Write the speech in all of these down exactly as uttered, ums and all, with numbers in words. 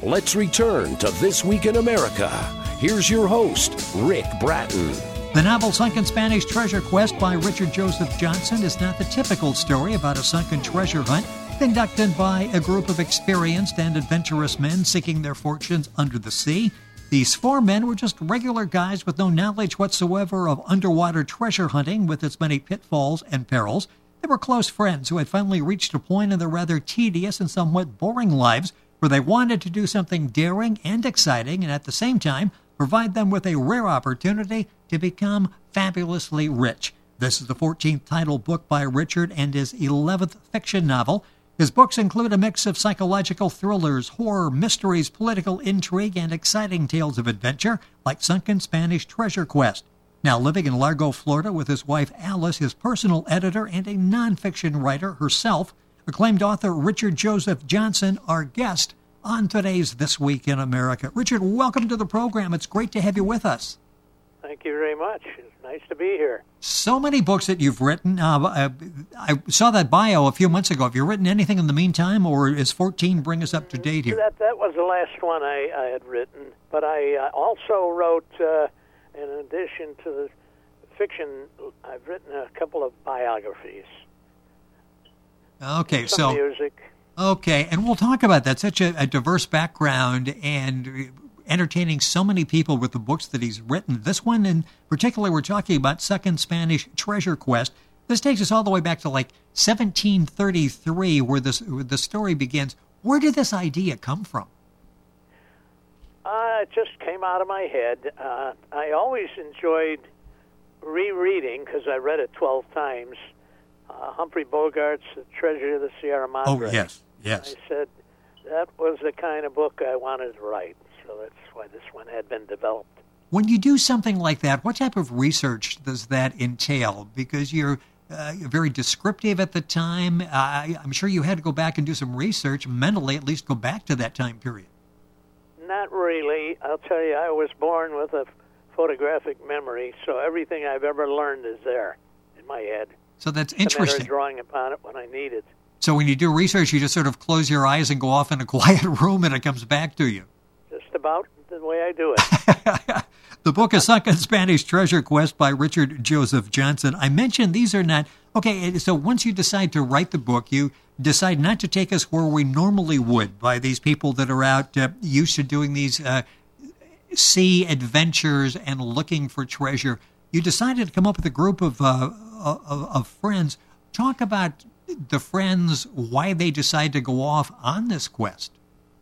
Let's return to This Week in America. Here's your host, Rick Bratton. The novel Sunken Spanish Treasure Quest by Richard Joseph Johnson is not the typical story about a sunken treasure hunt conducted by a group of experienced and adventurous men seeking their fortunes under the sea. These four men were just regular guys with no knowledge whatsoever of underwater treasure hunting with its many pitfalls and perils. They were close friends who had finally reached a point in their rather tedious and somewhat boring lives where they wanted to do something daring and exciting and at the same time provide them with a rare opportunity to become fabulously rich. This is the fourteenth title book by Richard and his eleventh fiction novel. His books include a mix of psychological thrillers, horror, mysteries, political intrigue, and exciting tales of adventure, like Sunken Spanish Treasure Quest. Now living in Largo, Florida with his wife Alice, his personal editor and a nonfiction writer herself, acclaimed author Richard Joseph Johnson, our guest on today's This Week in America. Richard, welcome to the program. It's great to have you with us. Thank you very much. It's nice to be here. So many books that you've written. Uh, I saw that bio a few months ago. Have you written anything in the meantime, or is fourteen bring us up to date here? That that was the last one I, I had written, but I uh, also wrote, uh, in addition to the fiction, I've written a couple of biographies. Okay, Some so music. Okay, and we'll talk about that. Such a, a diverse background and entertaining so many people with the books that he's written. This one in particular, we're talking about Sunken Spanish Treasure Quest. This takes us all the way back to like seventeen thirty-three, where this where the story begins. Where did this idea come from? Uh, it just came out of my head. Uh, I always enjoyed rereading, because I read it twelve times, uh, Humphrey Bogart's The Treasure of the Sierra Madre. Oh, yes, yes. I said that was the kind of book I wanted to write, so that's why this one had been developed. When you do something like that, what type of research does that entail? Because you're uh, very descriptive at the time. Uh, I'm sure you had to go back and do some research, mentally at least go back to that time period. Not really. I'll tell you, I was born with a photographic memory, so everything I've ever learned is there in my head. So that's It's a matter interesting. of drawing upon it when I need it. So when you do research, you just sort of close your eyes and go off in a quiet room and it comes back to you. Just about the way I do it. The book is Sunken Spanish Treasure Quest by Richard Joseph Johnson. I mentioned these are not... Okay, so once you decide to write the book, you decide not to take us where we normally would by these people that are out uh, used to doing these uh, sea adventures and looking for treasure. You decided to come up with a group of, uh, of, of friends. Talk about the friends, why they decide to go off on this quest.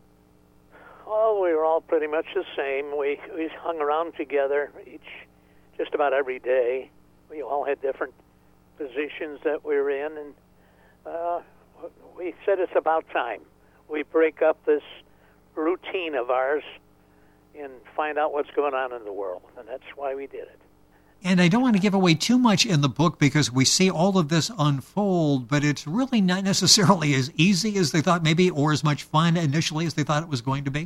Well, we were all pretty much the same. We we hung around together each, just about every day. We all had different positions that we were in, and uh, we said it's about time we break up this routine of ours and find out what's going on in the world, and that's why we did it. And I don't want to give away too much in the book because we see all of this unfold, but it's really not necessarily as easy as they thought maybe, or as much fun initially as they thought it was going to be.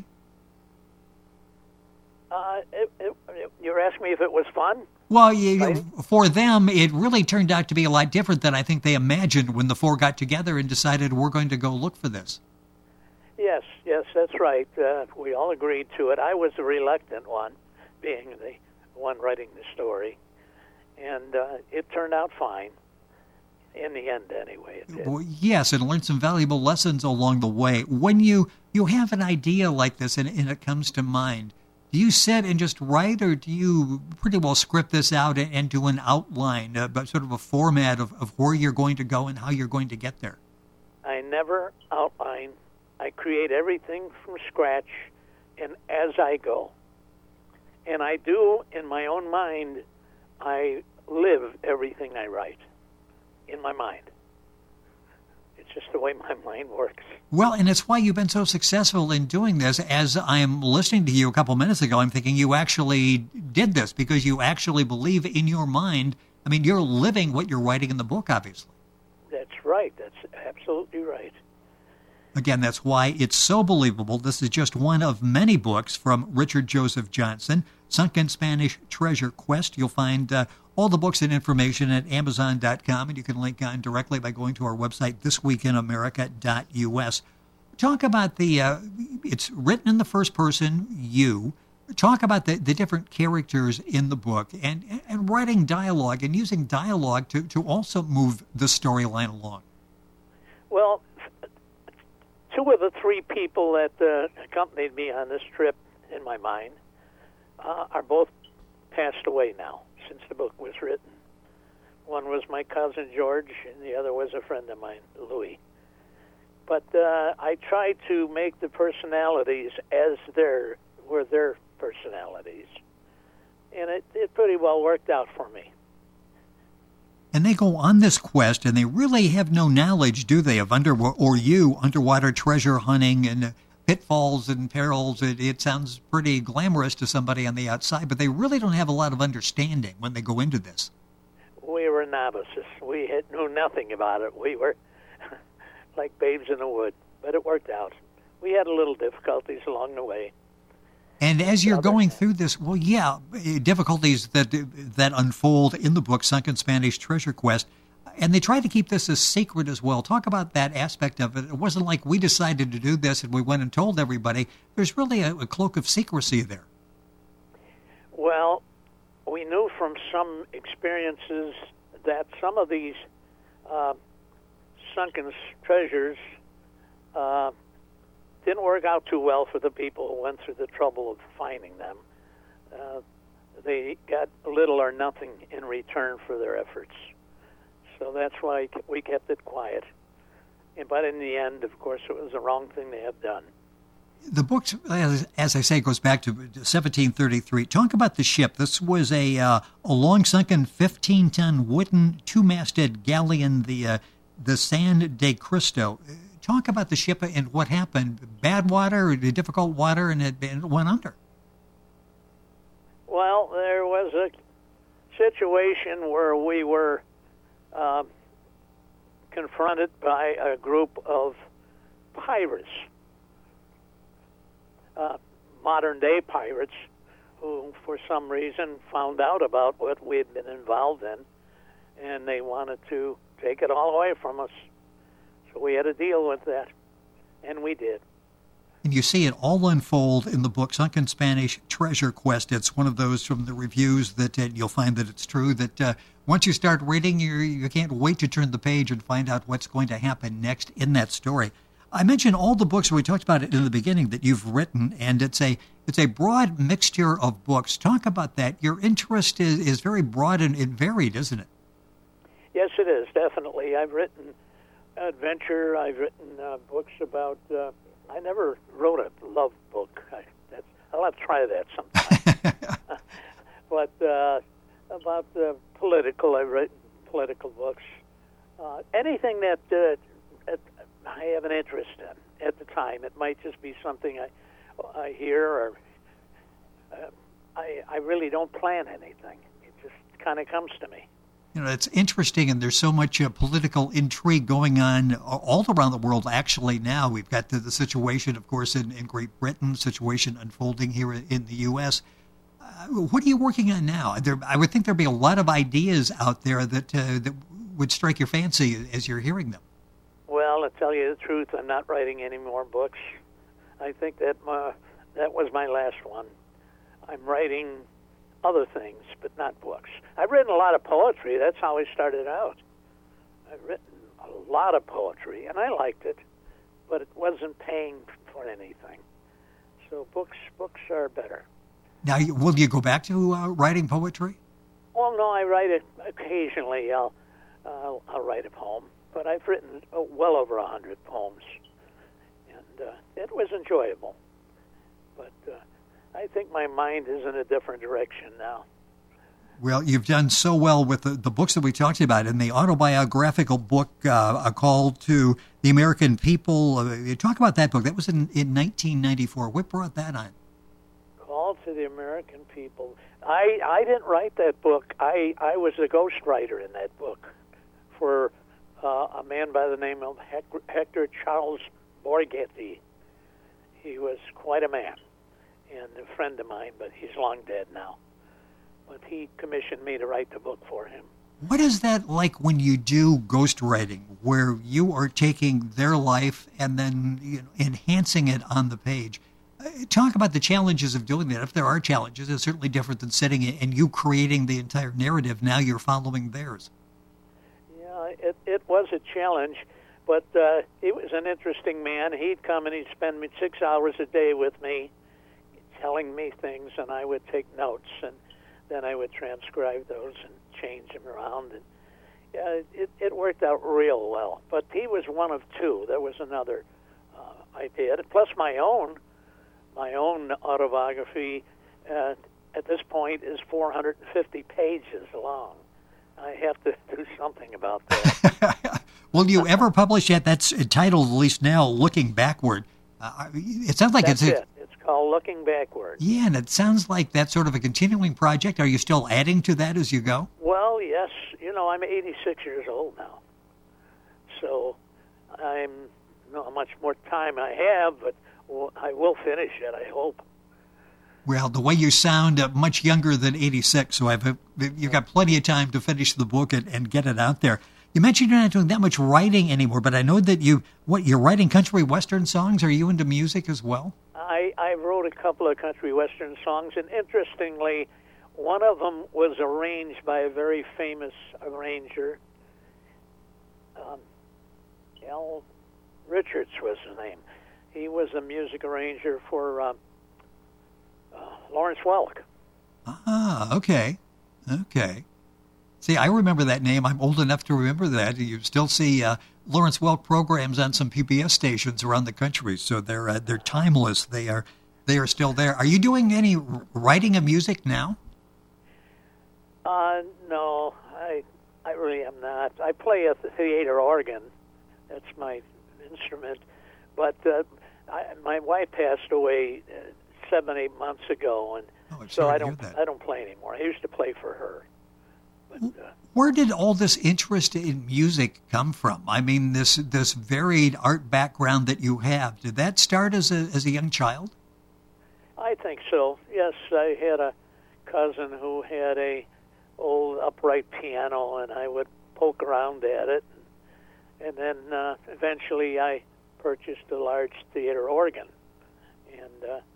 Uh, it, it, it, you're asking me if it was fun? Well, you, Right. for them, it really turned out to be a lot different than I think they imagined when the four got together and decided we're going to go look for this. Yes, yes, that's right. Uh, we all agreed to it. I was the reluctant one, being the one writing the story. And uh, it turned out fine. In the end, anyway, it did. Well, yes, and learned some valuable lessons along the way. When you, you have an idea like this and, and it comes to mind, do you sit and just write, or do you pretty well script this out and, and do an outline, uh, but sort of a format of, of where you're going to go and how you're going to get there? I never outline. I create everything from scratch and as I go. And I do, in my own mind, I live everything I write in my mind. It's just the way my mind works. Well, and it's why you've been so successful in doing this. As I'm listening to you a couple minutes ago, I'm thinking you actually did this because you actually believe in your mind. I mean, you're living what you're writing in the book, obviously. That's right. That's absolutely right. Again, that's why it's so believable. This is just one of many books from Richard Joseph Johnson, Sunken Spanish Treasure Quest. You'll find uh, all the books and information at amazon dot com, and you can link on directly by going to our website, this week in america dot u s. Talk about the, uh, it's written in the first person, you. Talk about the, the different characters in the book and, and writing dialogue and using dialogue to, to also move the storyline along. Well, two of the three people that uh, accompanied me on this trip, in my mind, uh, are both passed away now since the book was written. One was my cousin George, and the other was a friend of mine, Louis. But uh, I tried to make the personalities as their were their personalities, and it, it pretty well worked out for me. And they go on this quest, and they really have no knowledge, do they, of under or you underwater treasure hunting and pitfalls and perils. It, it sounds pretty glamorous to somebody on the outside, but they really don't have a lot of understanding when they go into this. We were novices. We had, knew nothing about it. We were like babes in the wood, but it worked out. We had a little difficulties along the way. And as you're going through this, well, yeah, difficulties that that unfold in the book, Sunken Spanish Treasure Quest, and they try to keep this a secret as well. Talk about that aspect of it. It wasn't like we decided to do this and we went and told everybody. There's really a, a cloak of secrecy there. Well, we knew from some experiences that some of these uh, sunken treasures uh, didn't work out too well for the people who went through the trouble of finding them. Uh, they got little or nothing in return for their efforts. So that's why we kept it quiet. And, but in the end, of course, it was the wrong thing they have done. The book, as, as I say, goes back to seventeen thirty-three. Talk about the ship. This was a uh, a long-sunken fifteen-ton wooden two-masted galleon, the uh, the San de Cristo. Talk about the ship and what happened. Bad water, difficult water, and it, it went under. Well, there was a situation where we were uh, confronted by a group of pirates. Uh, modern-day pirates who, for some reason, found out about what we had been involved in, and they wanted to take it all away from us. So we had to deal with that, and we did. And you see it all unfold in the book, Sunken Spanish Treasure Quest. It's one of those from the reviews that uh, you'll find that it's true, that uh, once you start reading, you you can't wait to turn the page and find out what's going to happen next in that story. I mentioned all the books, we talked about it in the beginning, that you've written, and it's a it's a broad mixture of books. Talk about that. Your interest is, is very broad and, and varied, isn't it? Yes, it is, definitely. I've written adventure. I've written uh, books about... Uh, I never wrote a love book. I, that's, I'll have to try that sometime. But uh, about uh, political, I've written political books. Uh, anything that... Uh, I have an interest in at the time. It might just be something I, I hear, or uh, I, I really don't plan anything. It just kind of comes to me. You know, it's interesting, and there's so much uh, political intrigue going on all around the world. Actually, now we've got the, the situation, of course, in, in Great Britain, situation unfolding here in the U S. Uh, what are you working on now? There, I would think there'd be a lot of ideas out there that uh, that would strike your fancy as you're hearing them. Well, to tell you the truth, I'm not writing any more books. I think that my, that was my last one. I'm writing other things, but not books. I've written a lot of poetry. That's how I started out. I've written a lot of poetry, and I liked it, but it wasn't paying for anything. So books books are better. Now, will you go back to uh, writing poetry? Well, no, I write it occasionally. I'll, uh, I'll write a poem. But I've written uh, well over a hundred poems, and uh, it was enjoyable. But uh, I think my mind is in a different direction now. Well, you've done so well with the, the books that we talked about, and the autobiographical book, uh, A Call to the American People. Uh, you talk about that book. That was in, in nineteen ninety-four. What brought that on? Call to the American People. I, I didn't write that book. I, I was a ghostwriter in that book for... Uh, a man by the name of Hector Charles Borghetti. He was quite a man and a friend of mine, but he's long dead now. But he commissioned me to write the book for him. What is that like when you do ghostwriting, where you are taking their life and then you know, enhancing it on the page? Talk about the challenges of doing that. If there are challenges, it's certainly different than sitting and you creating the entire narrative. Now you're following theirs. Yeah, it, it was a challenge, but uh, he was an interesting man. He'd come and he'd spend six hours a day with me, telling me things, and I would take notes, and then I would transcribe those and change them around. And yeah, it, it worked out real well. But he was one of two. There was another uh, I did, plus my own. My own autobiography uh, at this point is four hundred fifty pages long. I have to do something about that. Will you ever publish that? That's titled, at least now, Looking Backward. Uh, it sounds like That's it's... it. It's called Looking Backward. Yeah, and it sounds like that's sort of a continuing project. Are you still adding to that as you go? Well, yes. You know, I'm eighty-six years old now. So I'm, I don't know how much more time I have, but well, I will finish it, I hope. Well, the way you sound uh, much younger than eighty-six, so I've uh, you've got plenty of time to finish the book and, and get it out there. You mentioned you're not doing that much writing anymore, but I know that you what you're writing country western songs. Are you into music as well? I, I wrote a couple of country western songs, and interestingly, one of them was arranged by a very famous arranger. Um, Al Richards was his name. He was a music arranger for uh, uh, Lawrence Welk. Ah, okay. Okay. See, I remember that name. I'm old enough to remember that. You still see uh, Lawrence Welk programs on some P B S stations around the country, so they're uh, they're timeless. They are they are still there. Are you doing any writing of music now? Uh, no, I I really am not. I play a theater organ. That's my instrument. But uh, I, my wife passed away uh, seven, eight months ago, and oh, so I don't I don't play anymore. I used to play for her. But, uh, where did all this interest in music come from? I mean, this this varied art background that you have. Did that start as a as a young child? I think so. Yes, I had a cousin who had a old upright piano, and I would poke around at it, and then uh, eventually I purchased a large theater organ, and uh,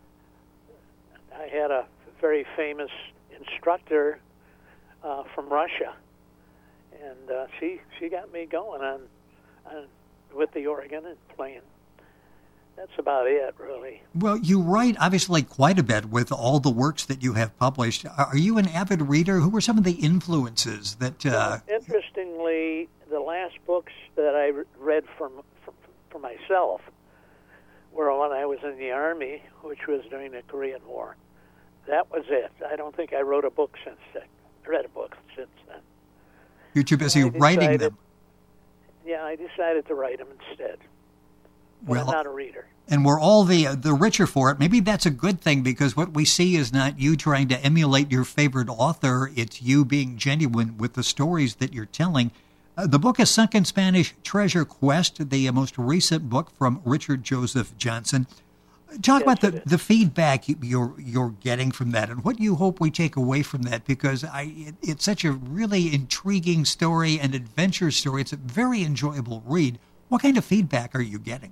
I had a very famous instructor uh, from Russia, and uh, she she got me going on, on with the organ and playing. That's about it, really. Well, you write obviously quite a bit with all the works that you have published. Are you an avid reader? Who were some of the influences that? Uh... Well, interestingly, the last books that I read from for myself were when I was in the Army, which was during the Korean War. That was it. I don't think I wrote a book since then. I read a book since then. You're too busy decided, writing them. Yeah, I decided to write them instead. But Well, I'm not a reader. And we're all the uh, the richer for it. Maybe that's a good thing, because what we see is not you trying to emulate your favorite author. It's you being genuine with the stories that you're telling. Uh, the book is Sunken Spanish Treasure Quest, the uh, most recent book from Richard Joseph Johnson. Talk Yes, about the, it is. the feedback you- you're you're getting from that, and what you hope we take away from that, because I it, it's such a really intriguing story and adventure story. It's a very enjoyable read. What kind of feedback are you getting?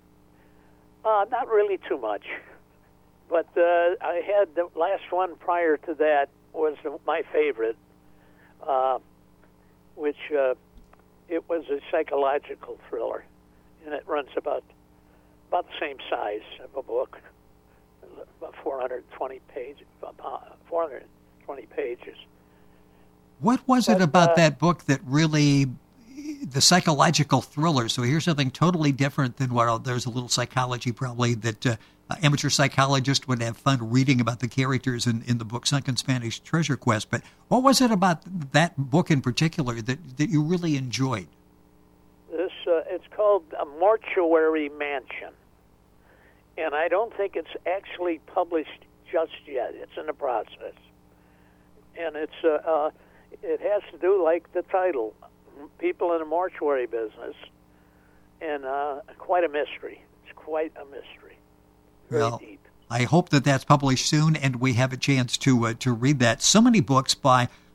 Uh, not really too much. But uh, I had the last one prior to that was my favorite, uh, which uh, it was a psychological thriller, and it runs about about the same size of a book, about four hundred twenty pages. four hundred twenty pages. What was it But, about uh, that book that really, the psychological thriller? So here's something totally different than what, oh, there's a little psychology probably that uh, amateur psychologists would have fun reading about the characters in, in the book Sunken Spanish Treasure Quest. But what was it about that book in particular that, that you really enjoyed? This uh, it's called A Mortuary Mansion, and I don't think it's actually published just yet. It's in the process, and it's uh, uh, it has to do like the title, people in the mortuary business, and uh, quite a mystery. It's quite a mystery, very Well, deep. I hope that that's published soon and we have a chance to uh, to read that. So many books by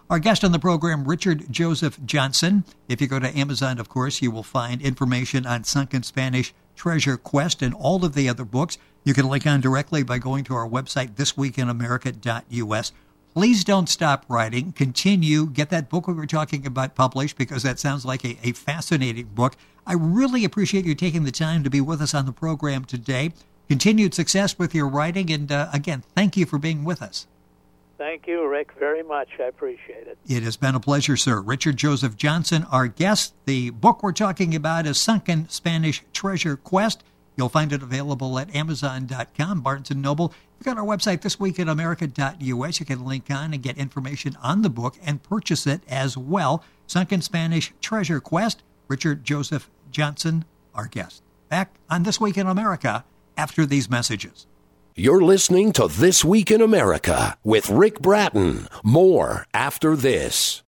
Our guest on the program, Richard Joseph Johnson. If you go to Amazon, of course, you will find information on Sunken Spanish Treasure Quest and all of the other books. You can link on directly by going to our website, this week in america dot u s. Please don't stop writing. Continue. Get that book we were talking about published, because that sounds like a, a fascinating book. I really appreciate you taking the time to be with us on the program today. Continued success with your writing, and uh, again, thank you for being with us. Thank you, Rick, very much. I appreciate it. It has been a pleasure, sir. Richard Joseph Johnson, our guest. The book we're talking about is Sunken Spanish Treasure Quest. You'll find it available at amazon dot com, Barnes and Noble. You've got our website, this week in america dot u s. You can link on and get information on the book and purchase it as well. Sunken Spanish Treasure Quest. Richard Joseph Johnson, our guest. Back on This Week in America after these messages. You're listening to This Week in America with Rick Bratton. More after this.